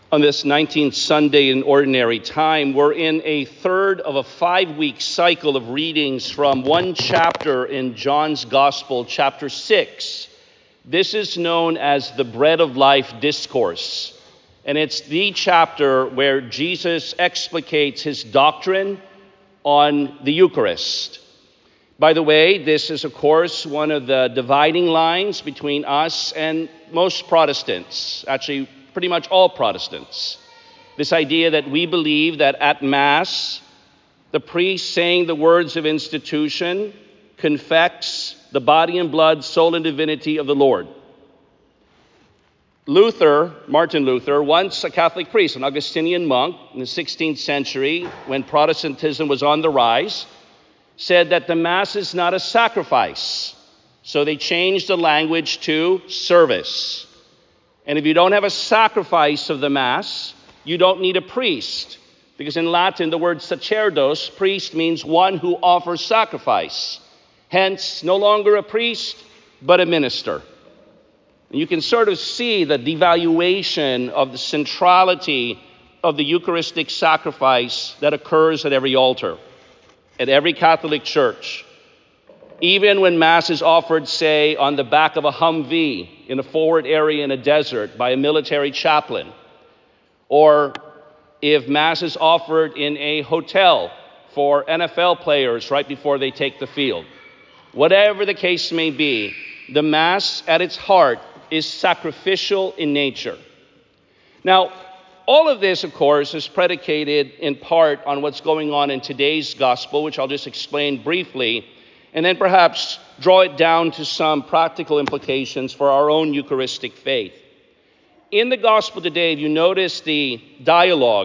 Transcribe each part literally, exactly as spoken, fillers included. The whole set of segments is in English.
On this nineteenth Sunday in Ordinary Time, we're in a third of a five-week cycle of readings from one chapter in John's Gospel, chapter six. This is known as the Bread of Life Discourse, and it's the chapter where Jesus explicates his doctrine on the Eucharist. By the way, this is, of course, one of the dividing lines between us and most Protestants, actually pretty much all Protestants. This idea that we believe that at Mass, the priest saying the words of institution confects the body and blood, soul and divinity of the Lord. Luther, Martin Luther, once a Catholic priest, an Augustinian monk in the sixteenth century, when Protestantism was on the rise, said that the Mass is not a sacrifice. So they changed the language to service. And if you don't have a sacrifice of the Mass, you don't need a priest. Because in Latin, the word sacerdos, priest, means one who offers sacrifice. Hence, no longer a priest, but a minister. And you can sort of see the devaluation of the centrality of the Eucharistic sacrifice that occurs at every altar, at every Catholic church. Even when Mass is offered, say, on the back of a Humvee in a forward area in a desert by a military chaplain, or if Mass is offered in a hotel for N F L players right before they take the field. Whatever the case may be, the Mass at its heart is sacrificial in nature. Now, all of this, of course, is predicated in part on what's going on in today's gospel, which I'll just explain briefly, and then perhaps draw it down to some practical implications for our own Eucharistic faith. In the gospel today, if you notice the dialogue,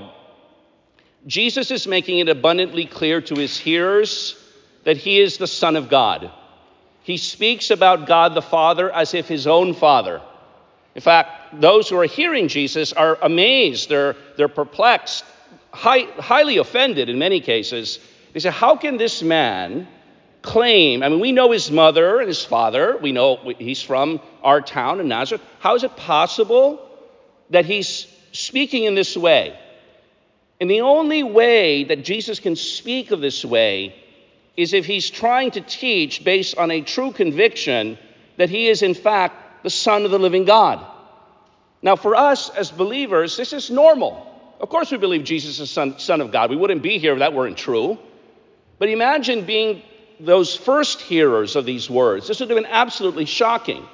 Jesus is making it abundantly clear to his hearers that he is the Son of God. He speaks about God the Father as if his own Father. In fact, those who are hearing Jesus are amazed, they're, they're perplexed, high, highly offended in many cases. They say, how can this man claim, I mean, we know his mother and his father, we know he's from our town in Nazareth. How is it possible that he's speaking in this way? And the only way that Jesus can speak of this way is if he's trying to teach based on a true conviction that he is in fact the Son of the living God. Now for us as believers, this is normal. Of course we believe Jesus is son, son of God. We wouldn't be here if that weren't true. But imagine being those first hearers of these words. This would have been absolutely shocking.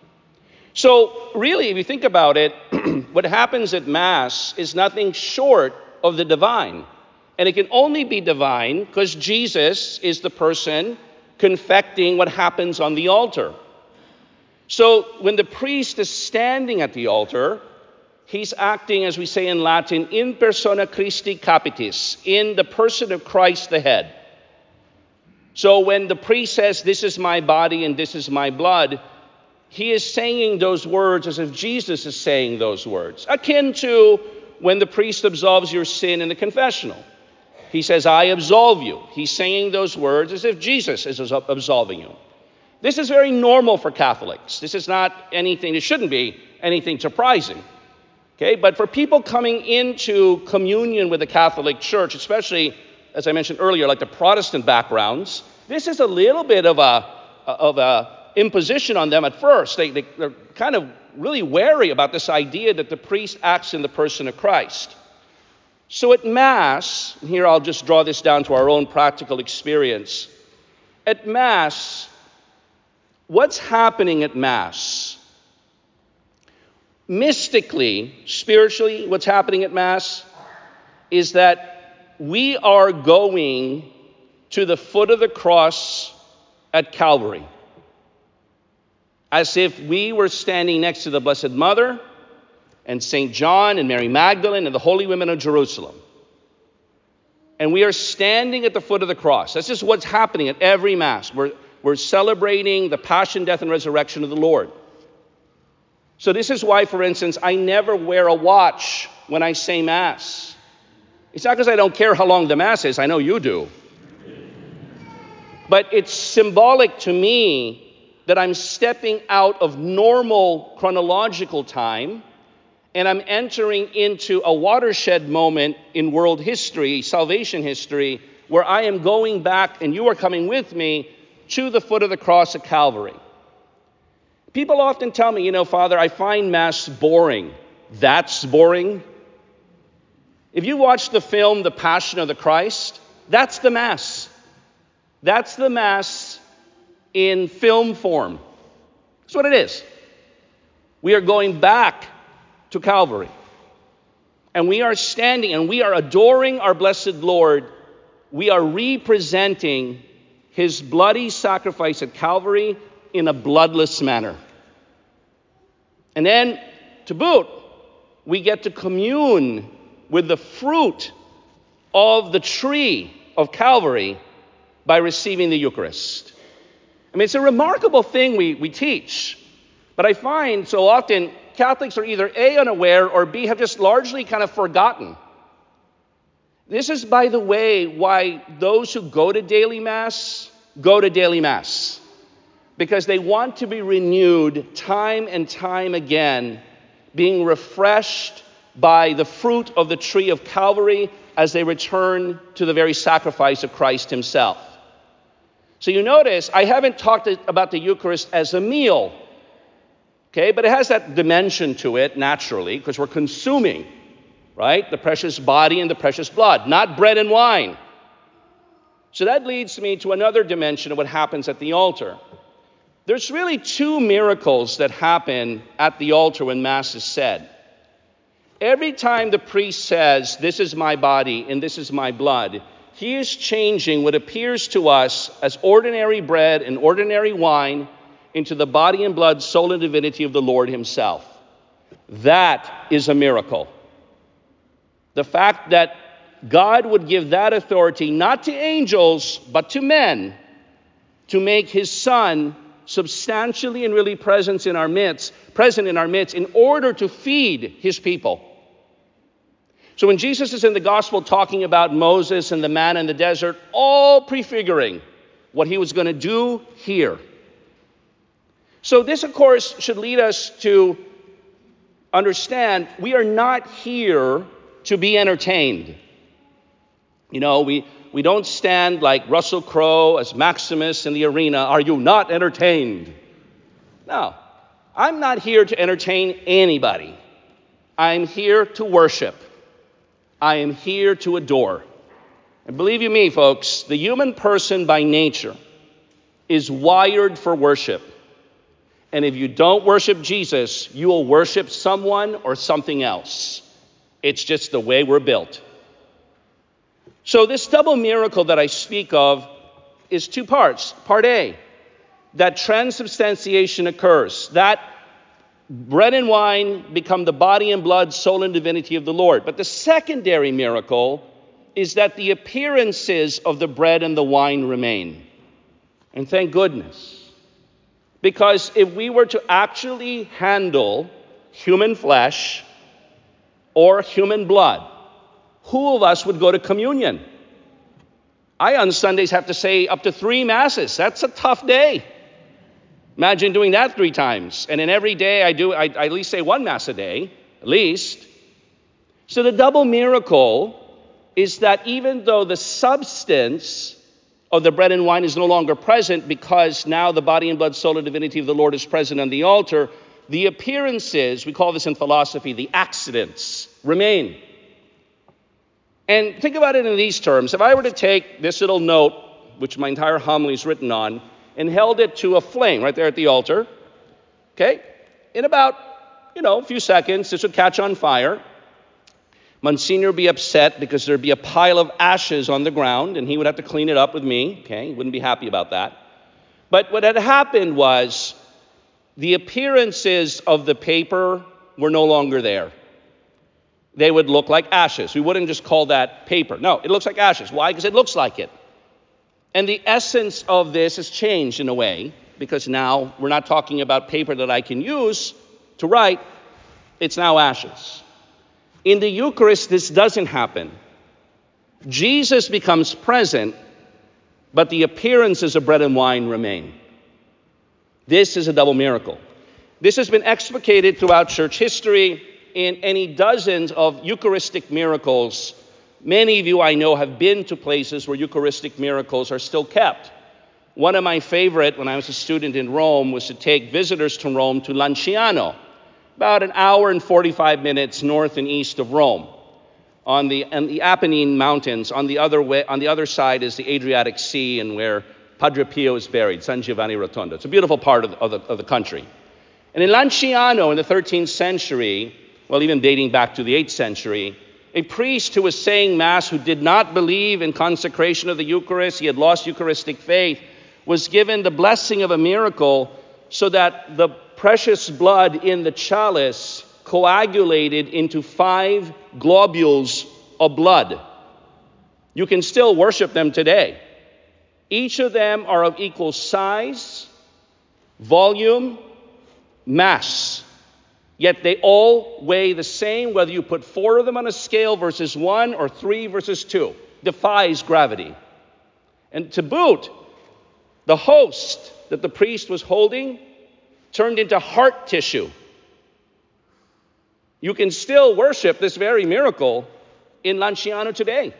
So really, if you think about it, what happens at Mass is nothing short of the divine. And it can only be divine because Jesus is the person confecting what happens on the altar. So when the priest is standing at the altar, he's acting, as we say in Latin, in persona Christi capitis, in the person of Christ the head. So when the priest says, this is my body and this is my blood, he is saying those words as if Jesus is saying those words, akin to when the priest absolves your sin in the confessional. He says, I absolve you. He's saying those words as if Jesus is absolving you. This is very normal for Catholics. This is not anything, it shouldn't be anything surprising. Okay, but for people coming into communion with the Catholic Church, especially, as I mentioned earlier, like the Protestant backgrounds, this is a little bit of a of a imposition on them at first. They, they, they're kind of really wary about this idea that the priest acts in the person of Christ. So at Mass, and here I'll just draw this down to our own practical experience. At Mass, what's happening at Mass? Mystically, spiritually, what's happening at Mass is that we are going to the foot of the cross at Calvary, as if we were standing next to the Blessed Mother and Saint John and Mary Magdalene and the holy women of Jerusalem. And we are standing at the foot of the cross. This is what's happening at every Mass. We're, we're celebrating the passion, death, and resurrection of the Lord. So this is why, for instance, I never wear a watch when I say Mass. It's not because I don't care how long the Mass is. I know you do. But it's symbolic to me that I'm stepping out of normal chronological time And I'm entering into a watershed moment in world history, salvation history, where I am going back, and you are coming with me, to the foot of the cross at Calvary. People often tell me, you know, Father, I find Mass boring. That's boring? If you watch the film The Passion of the Christ, that's the Mass. That's the Mass in film form. That's what it is. We are going back to Calvary. And we are standing and we are adoring our blessed Lord. We are representing his bloody sacrifice at Calvary in a bloodless manner. And then, to boot, we get to commune with the fruit of the tree of Calvary by receiving the Eucharist. I mean, it's a remarkable thing we, we teach. But I find so often Catholics are either A, unaware, or B, have just largely kind of forgotten. This is, by the way, why those who go to daily Mass go to daily Mass. Because they want to be renewed time and time again, being refreshed by the fruit of the tree of Calvary as they return to the very sacrifice of Christ himself. So you notice, I haven't talked about the Eucharist as a meal. Okay, but it has that dimension to it, naturally, because we're consuming, right, the precious body and the precious blood, not bread and wine. So that leads me to another dimension of what happens at the altar. There's really two miracles that happen at the altar when Mass is said. Every time the priest says, "This is my body and this is my blood," he is changing what appears to us as ordinary bread and ordinary wine into the body and blood, soul and divinity of the Lord himself. That is a miracle. The fact that God would give that authority not to angels, but to men, to make his Son substantially and really present in our midst, present in our midst in order to feed his people. So when Jesus is in the gospel talking about Moses and the man in the desert, all prefiguring what he was going to do here. So this, of course, should lead us to understand we are not here to be entertained. You know, we, we don't stand like Russell Crowe as Maximus in the arena. Are you not entertained? No, I'm not here to entertain anybody. I'm here to worship. I am here to adore. And believe you me, folks, the human person by nature is wired for worship. And if you don't worship Jesus, you will worship someone or something else. It's just the way we're built. So this double miracle that I speak of is two parts. Part A, that transubstantiation occurs. That bread and wine become the body and blood, soul and divinity of the Lord. But the secondary miracle is that the appearances of the bread and the wine remain. And thank goodness. Because if we were to actually handle human flesh or human blood, who of us would go to communion? I on Sundays have to say up to three masses. That's a tough day. Imagine doing that three times. And in every day I do, I, I at least say one mass a day, at least. So the double miracle is that even though the substance of the bread and wine is no longer present because now the body and blood, soul and divinity of the Lord is present on the altar, the appearances, we call this in philosophy, the accidents, remain. And think about it in these terms. If I were to take this little note, which my entire homily is written on, and held it to a flame right there at the altar, okay, in about, you know, a few seconds, this would catch on fire. Monsignor would be upset because there'd be a pile of ashes on the ground, and he would have to clean it up with me, okay? He wouldn't be happy about that. But what had happened was the appearances of the paper were no longer there. They would look like ashes. We wouldn't just call that paper. No, it looks like ashes. Why? Because it looks like it. And the essence of this has changed in a way, because now we're not talking about paper that I can use to write. It's now ashes. In the Eucharist, this doesn't happen. Jesus becomes present, but the appearances of bread and wine remain. This is a double miracle. This has been explicated throughout church history. in any dozens of Eucharistic miracles. Many of you I know have been to places where Eucharistic miracles are still kept. One of my favorite when I was a student in Rome was to take visitors to Rome to Lanciano, about an hour and forty-five minutes north and east of Rome, on the, on the Apennine Mountains. On the other way, on the other side is the Adriatic Sea, and where Padre Pio is buried, San Giovanni Rotondo. It's a beautiful part of the, of the, of the country. And in Lanciano in the thirteenth century, well, even dating back to the eighth century, a priest who was saying Mass who did not believe in consecration of the Eucharist, he had lost Eucharistic faith, was given the blessing of a miracle so that the precious blood in the chalice coagulated into five globules of blood. You can still worship them today. Each of them are of equal size, volume, mass. Yet they all weigh the same, whether you put four of them on a scale versus one or three versus two. Defies gravity. And to boot, the host that the priest was holding turned into heart tissue. You can still worship this very miracle in Lanciano today.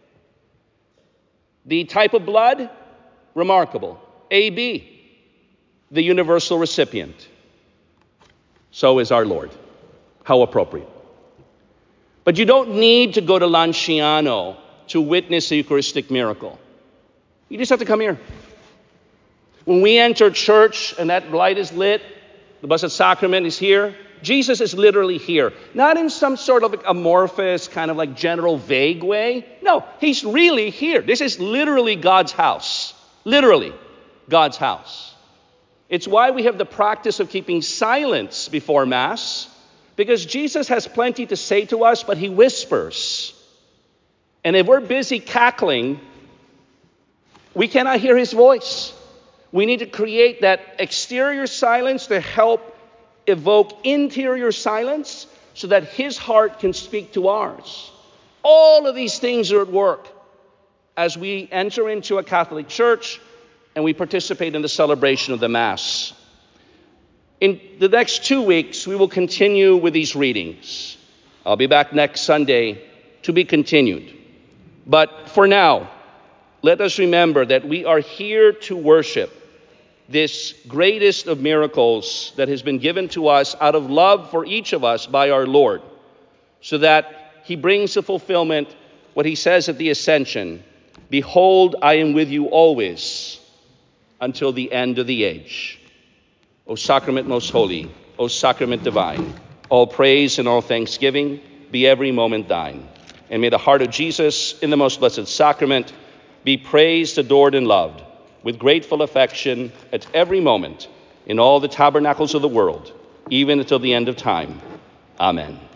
The type of blood, remarkable. A B, the universal recipient. So is our Lord. How appropriate. But you don't need to go to Lanciano to witness a Eucharistic miracle. You just have to come here. When we enter church and that light is lit, the Blessed Sacrament is here, Jesus is literally here. Not in some sort of amorphous, kind of like general vague way. No, he's really here. This is literally God's house. Literally God's house. It's why we have the practice of keeping silence before Mass, because Jesus has plenty to say to us, but he whispers. And if we're busy cackling, we cannot hear his voice. We need to create that exterior silence to help evoke interior silence so that his heart can speak to ours. All of these things are at work as we enter into a Catholic church and we participate in the celebration of the Mass. In the next two weeks, we will continue with these readings. I'll be back next Sunday to be continued. But for now, let us remember that we are here to worship this greatest of miracles that has been given to us out of love for each of us by our Lord, so that he brings to fulfillment what he says at the Ascension, "Behold, I am with you always until the end of the age." O Sacrament most holy, O Sacrament divine, all praise and all thanksgiving be every moment thine. And may the heart of Jesus in the most blessed sacrament be praised, adored, and loved with grateful affection at every moment in all the tabernacles of the world, even until the end of time. Amen.